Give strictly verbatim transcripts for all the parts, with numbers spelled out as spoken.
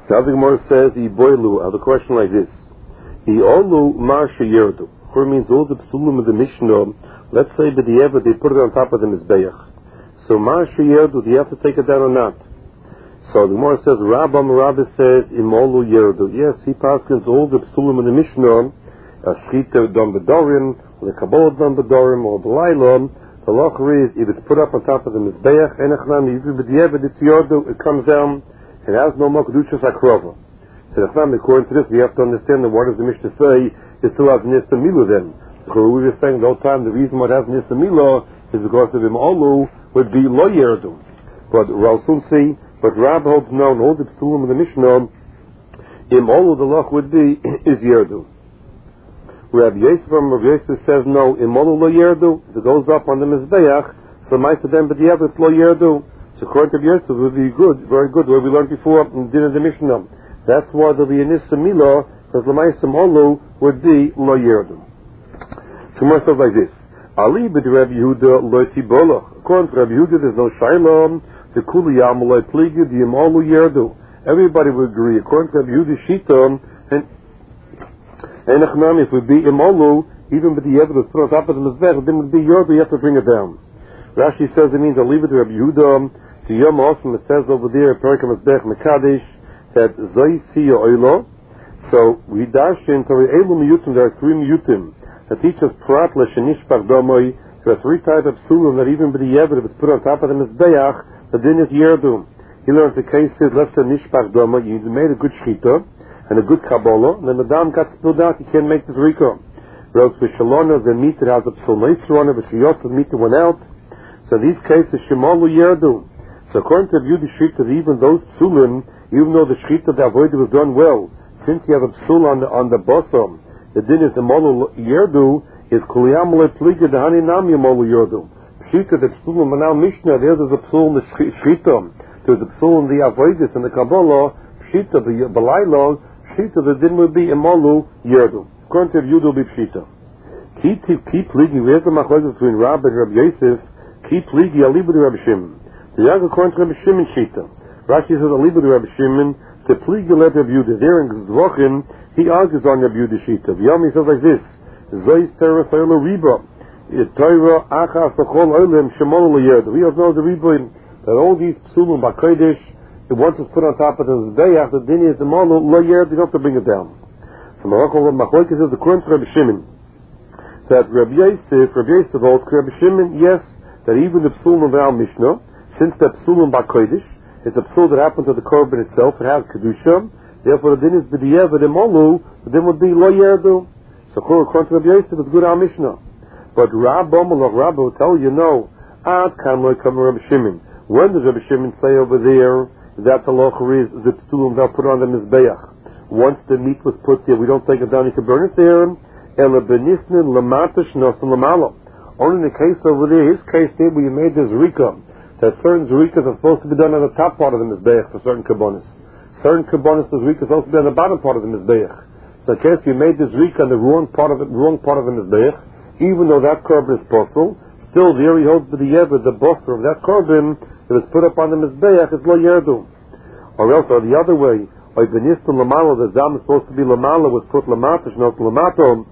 Now the Gemara says, Iboilu, I have a question like this. Iolu Marsha Yerdu. It means all the psulim of the Mishnah, let's say that the Ever, they put it on top of the Mizbeach. So Marsha Yerdu, do you have to take it down or not? So the Gemara says, Rabbam Rabbi says, Imolu Yerdu. Yes, he paskins all the psulim of the Mishnah, Ashchita Dom Bedorim, or the Kabbalah Dom Bedorim, or the Lailom. The locher is, if it's put up on top of the Mizbeach, Enechnam, it's Yerdu, it comes down, it has no more Kedushas Akrova. So according to this, we have to understand that what does the Mishnah say is still has Nista Milah then. So we were saying the whole time the reason why it has Nista Milah is because of Im Olu would be Lo Yerdu. But we'll soon see, but Rab holds no, and all the Psulim of the Mishnah, Im Olu the Loch would be is Yerdu. Rabbi Yosef from Rabbi Yosef says no, Im Olu Lo Yerdu, if it goes up on the Mizbeach, so might to them, but the other is Lo Yerdu. So according to Yosef, it would be good, very good, what we learned before in the Mishnah. That's why there'll be a Nissa Milah, because L'maisam Olu would be Lo Yerdu. So more stuff like this. Ali b'd Rabbi Yehuda Lo Tibolach. According to Rabbi Yehuda, there's no Shaila, the Kuli Yam Lo Pligi, the Yam Olu Yerdu. Everybody would agree. According to Rabbi Yehuda Shita, and and Echnami, if it would be Im Olu, even with the evidence put on top of the Mizbech, then it would be Yerdu, you have to bring it down. Rashi says it means Ali b'd Rabbi Yehuda, to Yom Osam, it says over there, Perikam Mizbech Mekadesh, that Zay Siya Oilo. So we dash in, so we Elu Miyutim, there are three Miyutim that teach us Prat Leshenishpach Domoi. There are three types of Psulim that even with the Yevid, if it's put on top of the Mizbeach, the din is Yerdum. He learns the case is left to Nishpach Domoi, you made a good Shchita and a good Kabbalah, and then the Dam got spilled out, you can't make this Rika. Whereas with Shalona, the meat that has a Psul Neisr on it, but Shiyot, the meat that went out. So these cases, Shemalu Yerdum. So according to the Yudi Shchita, even those Psulim, even though the Shchita, the avoid was done well, since you have a psul on the on the bosom, the din is the molu yerdu is kuliyam le pliga the hani nam yamolu yerdu. Shchita the psul in now Mishnah, there's a psul in the Shchita, there's a psul in the avoidus in the Kabbalah. Shchita the balailo, Shchita the din would be imolu yerdu. According to Yudu will be Shchita. Keep keep pligi. Where's the machlokes between Rab and Rabbi Yosef? Keep pligi alibu to Rabbi Shimon. The Yag according to Rabbi Shimon Shchita. Rashi says, Alibu to Rabbi Shimon, to plead the letter of Yehuda. There in Zvochin, he argues on Rabbi Yehuda Shita. Yom, he says like this, Zois Terra Sayla Riba, Torah Achas B'chol Olim Shemon L'Yerd. We have known the Riba, that all these Psulim B'Kodesh, once it's put on top of the Zbeach, the din is the Molo L'Yerd, you don't have to bring it down. So Machlokes says, according to Rabbi Shimon, that Rabbi Yosef, Rabbi Yosef holds, Rabbi Shimon, yes, that even the Psulim of our Mishnah, since the Psulim B'Kodesh, it's a psul that happened to the korban itself. It has kedusha. Therefore, the din is b'diyev v'demolu. The din would be lo yerdu. So, according to Rabbi Yosef, it's good our Mishnah. But Rabbi Malach Rabbi will tell you no. Ad kam lo kam Rabbi Shimon. When does Rabbi Shimon say over there that the locher is the psulim they'll put on the mizbeach? Once the meat was put there, we don't take it down. You can burn it there. Ela benisnin lamatash nosan lamalo. Only in the case over there, his case there, where you made this rika. That certain zerikas are supposed to be done on the top part of the mizbeach for certain kabbonis. Certain kabbonis, the zerika is supposed to be on the bottom part of the mizbeach. So in case you made this zerika on the wrong part of the wrong part of the mizbeach, even though that korban is possible, still there he holds to the yeved, the bosser of that korban that is put up on the mizbeach is lo yerdu. Or else, or the other way, or benistum lamalo, the zam is supposed to be lamalo, was put lamatash, not lamato.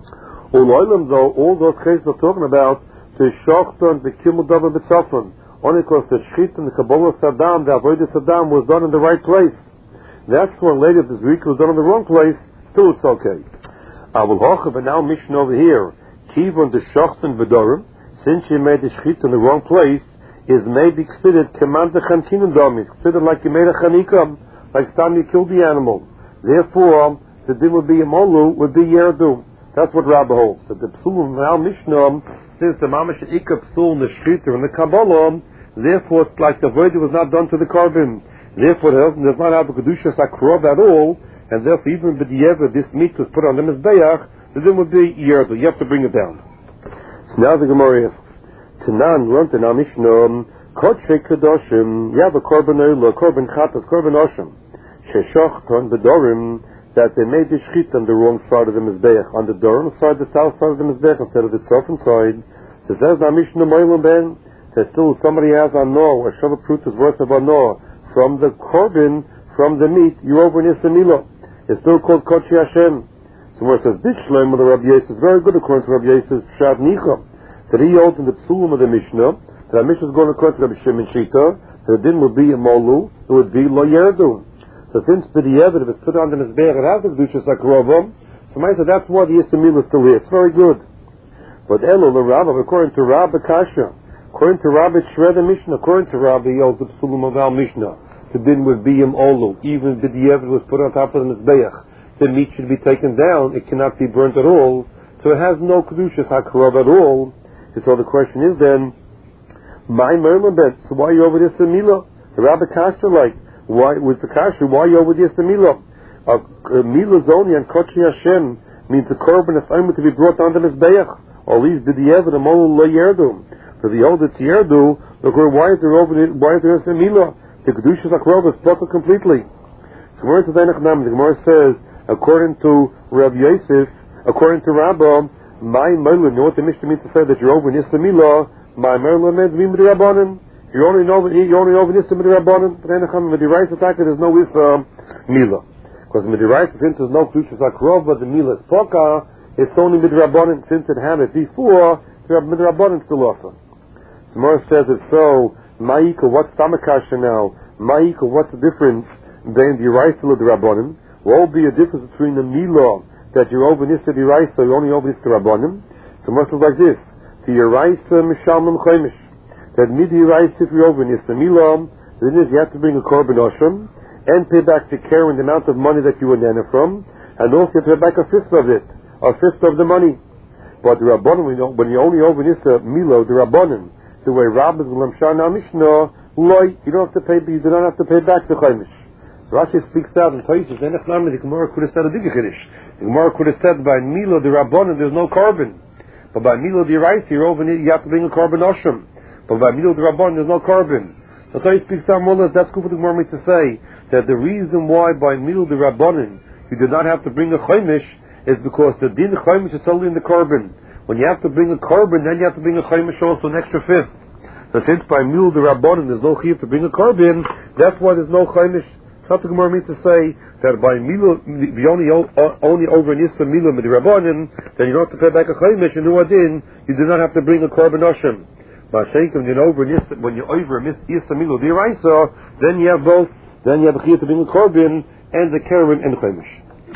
Uloilam though, all those cases we're talking about, to shochton, the kimul davar b'tzafon. Only because the Shchit and the Kabbalah Saddam, the Avodah Saddam was done in the right place. That's when later the Zrika was done in the wrong place, still it's okay. Avul Hocha, but now Mishnah over here, Kivon the Shochten V'dorim, since you made the Shchit in the wrong place, is maybe considered command the Chantinun Dom, is considered like you made a Chanikam, like time you killed the animal. Therefore, the din would be a Molu, would be Yerdu. That's what Rabbi holds. That the Psulim now Mishnah, since the mamash ikar psul in the shchita and the Kabbalah, therefore it's like the void was not done to the korban. Therefore it doesn't, does not have a kedusha sakrov at all, and therefore even b'diyever this meat was put on the mizbeach, the din would be yerdu. You have to bring it down. So now the Gemara asks, Tanan learned in our Mishnah, Kodshe Kedoshim, you have a korban oila, korban chatas, korban oshim, sheshachton b'dorim, that they made the shchit on the wrong side of the mizbeach, on the dorim side, the south side of the mizbeach, instead of the southern side. So it says, Mishnah Moilam Ben, that still somebody has a no, a shavuot fruit is worth of a no, from the korban, from the meat, you're over in Issa Mila. It's still called Kodesh Hashem. So where it says, Bishleim of the Rabbi Yosef is very good according to Rabbi Yosef's Pshat Nicha. That he holds in the Psulim of the Mishnah, that the Mishnah is going according to Rabbi Shimon Shita, that the din would be a Molu, it would be Lo Yerdu. So since B'di'evet, if it's put on the Mizbeach, it has the Kedushas HaKrovam, so I said that's why the Issa Mila is still here. It's very good. But Elo, the Rabbah, according to Rabbi Kasha, according to Rabbi Shred Mishnah, according to Rabbi, he holds the Psulim of Al Mishnah, the din would be a Molu. Even B'di'evet was put on top of the Mizbeach. The meat should be taken down, it cannot be burnt at all, so it has no Kedushas HaKrov at all. So the question is then, my Merlin, so why are you over this Mila? Rabbi Kasha, like, why, with the Kasha, why are you over this Mila? Uh, uh, Mila Zoni and Kodesh Hashem means the korban assignment to be brought down to Mizbeach, or at least B'di'evet, a Molu Lo Yerdu. For the older Tierdu, look, why is there over this, why is there this Mila? The Kedushas HaKrov is broken completely. So where is the Zainach the Gemara says, according to Rabbi Yosef, according to Rabbah, my Merlin, you know what the Mishnah means to say that you're over in Issa Mila? My Merlin means me with the Rabbanan. You're only over, you're only over in Issa with the Rabbanan. But then with the rice attack, there's no Issa Mila. Because with the rice, since there's no Kedushas HaKrov, but the Mila is Poka, it's only with the Rabbanan. Since it had it before, the Rabbanan still awesome. So Morris says it's so, Ma'ika, what's Tamakasha now? Ma'ika, what's the difference between the rice and the Rabbanan? What will be a difference between the Mila that you're over Nista Diraisa, so you're only over Nista Rabbanim? So much like this. To your rice, Mishalmim Chaimish. That midi rice, if you're over Nista Mila, then is you have to bring a korban osham and pay back the care and the amount of money that you were nana from, and also you have to pay back a fifth of it, a fifth of the money. But the Rabbanim, when you're only over Nista Mila, the Rabbanim, the way Rabbis will Lamshana Mishnah, you don't have to pay, you do not have to pay back the Chaimish. So Rashi speaks out and Toysus, the Gemara could have said a bigger Kiddush. The Gemara could have said by Milo the Rabbanan there's no carbon. But by Milo the Rice you're over it, you have to bring a carbon osham. But by Milo the Rabbanan there's no carbon. So Toysus speaks out more or less, that's good for the Gemara to say, that the reason why by Milo the Rabbanan you do not have to bring a Chaimish is because the din Chaimish is totally in the carbon. When you have to bring a carbon, then you have to bring a Chaimish also, an extra fifth. So since by Milo the Rabbanan there's no chiyuv to bring a carbon, that's why there's no Chaimish. Not the Gemara means to say that by Milo, the only only over an Issa Milo with the Rabbanim, then you don't have to pay back a Chaimish, and Nuadin, you do not have to bring a korban osham. But when you're over an Issa, when you're over an Issa Milo the Raisa, then you have both. Then you have the chiyuv to bring a korban and the keren and the Chaimish.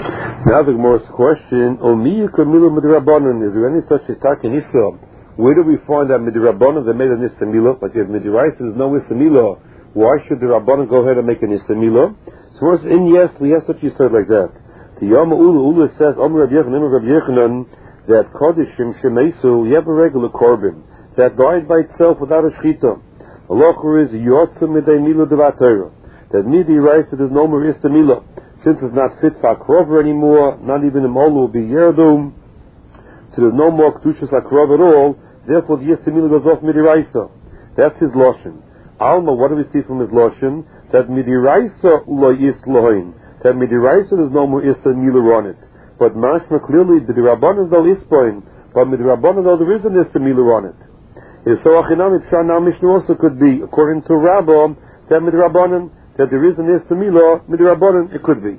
Now the Gemara's question: Omiyuka Milo with the Rabbanim. Is there any such attack in Issa? Where do we find that with the Rabbanim they made an Issa Milo? Like if with the Raisa there's no Issa Milo. Why should the Rabbanan go ahead and make an Issa Mila? So first, in yes, we have such a said like that. The Yama Ulu Ulu says, Omer Rabbi Yechanan, Omer Rabbi Yechanan, that Kodeshim Shemeisu, you have a regular korban that died by itself without a shchita. The locher is Yotza Midei Mila Devatera. That Midi writes that there's no more Issa Mila. Since it's not fit for Akrover anymore, not even a Molu will be Yerdum, so there's no more Kedushas Akrov at all, therefore the Issa Mila goes off Midi Raisa. That's his Loshen. Alma, what do we see from his Loshen? That midiraisa lo is lohin. That midiraisa there's no more Issa Mila on it. But mashma clearly, the Rabbanan though is point, but midirabbanan though there is an Issa Mila on it. Is so achinam Pshat now Mishnah also could be, according to Rabbah, that midirabbanan, that there is an Issa Mila, midirabbanan, it could be.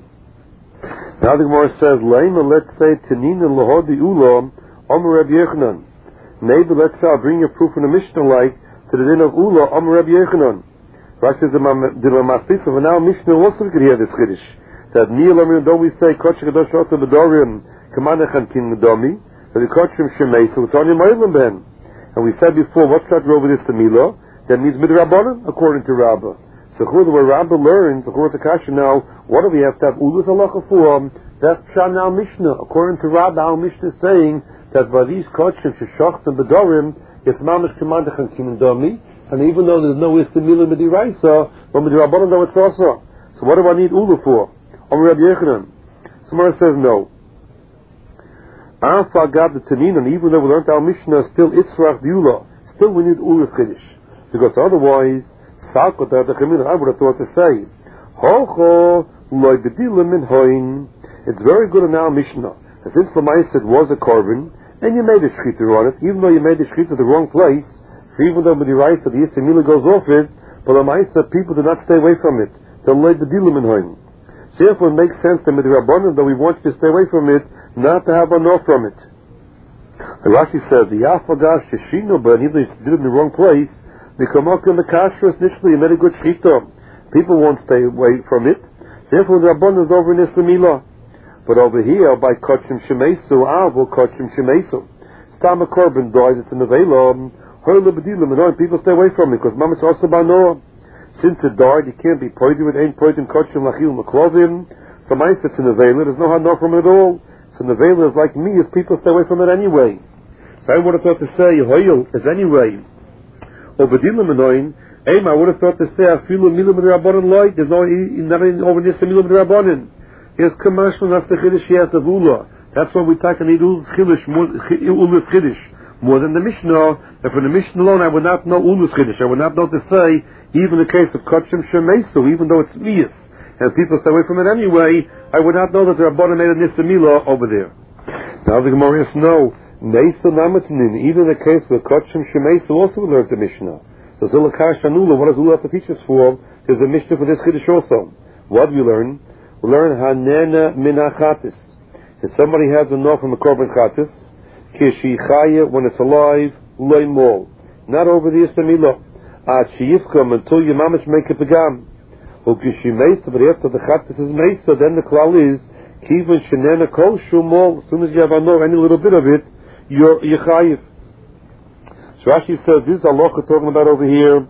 Now the Gemara says, Laima, let's say, Tanina Lahodi Ulam, Omer Rabbi Yechanan. Maybe let's say, I'll bring you a proof from the Mishnah like, to the din of Ula, Omer Rabbi Yechanan. Rashi says, the Mafis of now Mishnah also could hear this Kiddush. That Niel Amir, don't we say, Kodesh Kadosh Ota B'Dorim, Kamanachan Kin Medomi, that the Kodeshim Shemei, so it's only Moilim Ben. And we said before, what's that over this to Mila? That means Midrabbanan, according to Rabbah. So according to what Rabbah learns, according to Kasha now, what do we have to have Ula's halacha for? That's Pshat now Mishnah. According to Rabbah, our Mishnah is saying that by these Kodeshim Sheshochtim B'Dorim, it's mamish kamandachan kimendami, and even though there's no Issa Mila midiraisa, but midirabbanan though it's also. So what do I need ula for? Omer Rabbi Yechanan. Somebody says no. Alpha gab the tanin, and even though we learned our Mishnah, still itzrach diula. Still we need ula's chiddush, because otherwise, salkot the chemin. I would have thought to say, hocho loy bedilim min hoin. It's very good in our Mishnah. And since Lamai said was a korban, and you made a shchita on it, even though you made the shchita the wrong place, so even though with the right that the Issa Mila goes off it, but the Ma'isa people do not stay away from it. They'll lay the dilim in home. Therefore, it makes sense that midrabanan, that we want you to stay away from it, not to have an off from it. The Rashi says, the Yafagash Shishino, but either it's did it in the wrong place, the Kamakam the Kashrus initially made a good shchita. People won't stay away from it. Therefore, the Rabban is over in Islamila. But over here, by Kachim Shemesu, Av will Kachim Shemesu. Stam a korban dies, it's in the Vela, Hoyle Bedilim, and people stay away from it, because Mamach also by Noah. Since it died, it can't be pointed with ain't pointing Kachim Lachil Maklovim. So my it's in the Vela, there's no hard no from it at all. So the Vela is like me, as people stay away from it anyway. So I would have thought to say, Hoyle is anyway. Over Dilim and Aim, I would have thought to say, I feel a milim with Rabbanon light. There's no, nothing over this milim with Rabbanon. Here's commercial, that's the Chiddush, he has the Vula. That's why we talk and need Ulus Chiddush, Ulus Chiddush, more than the Mishnah. And for the Mishnah alone, I would not know Ulus Chiddush. I would not know to say, even in the case of Kachim Shemesu, even though it's Miyas, and people stay away from it anyway, I would not know that the Rabbanon made a Nisamila over there. Now the Gemara says, no, Neisa Namatinin, even in the case of Kachim Shemesu, also we learned the Mishnah. So Zilakar Shanula, what does Ula have to teach us for? There's a Mishnah for this Chiddush also. What do we learn? We learn Hanena Minachatis. If somebody has a no from a korban chatis, Kishishaya, when it's alive, loy mol. Not over the Istamila. At Shiyifkam, until your mamish make a pagam. Ukishimesa, but after the chatis is mesa, then the klal is, Kivin Shenena Kol Shumol. As soon as you have a no, any little bit of it, you're Yechayiv. So Rashi says, this is Allah talking about over here,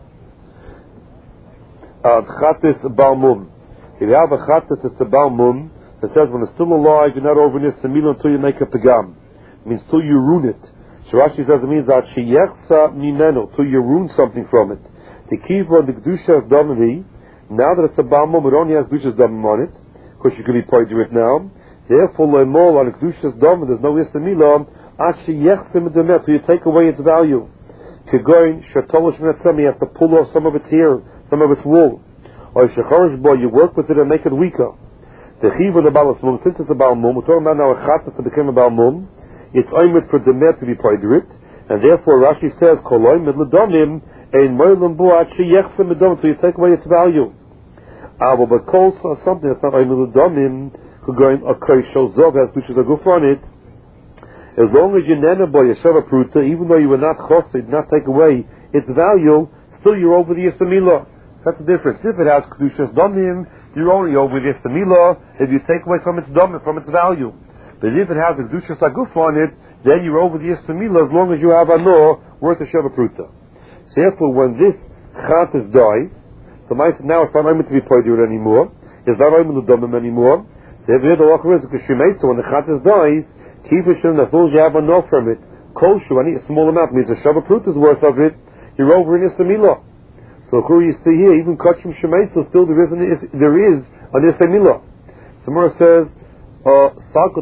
uh, chatis balmum. If you have a chatis, it's a balmum. It says when it's still alive, you're not over this semila until you make a pagam. It means till you ruin it. So Rashi says it means that sheyechsa mimeno, till you ruin something from it. The kiva the kedusha damami. Now that it's a balmum, it only has kedusha's damam on it, because you could be pointing to it now. Therefore, le'mol on kedusha's damam, there's no yesemila. At sheyechsa midamet, till you take away its value. Kegoin shatolish minetzem, you have to pull off some of its hair, some of its wool. Or shecharish boy, you work with it and make it weaker. The chiv of the balas mum, since it's a bal mum, we're talking about now a chatas to become a bal mum, it's oimid for demet to be poidrit, and therefore Rashi says, koloim mid ledomim, ein moilim bo at sheyechsem medom, so you take away its value. Avo, but kol something that's not oimid ledomim, going a koishol zov, has which is a goof on it, as long as you nana boy a shava pruta, even though you were not chosid, not take away its value, still you're over the yistamila. That's the difference. If it has kedushas domim, you're only over the yistamila if you take away from its domim, from its value. But if it has a kedushas aguf on it, then you're over the yistamila as long as you have a no worth a shava pruta. So therefore, when this chatas dies, so now it's not able to be poided anymore. It's not able to domim anymore. So if you have the law is so when the chatas dies, keep it as long as you have a no from it. Koshu, any a small amount means a shava pruta's worth of it. You're over in yistamila. So who you see here, even Kachim Shemesu, still there is an, there is an Istamila. Samara says, uh,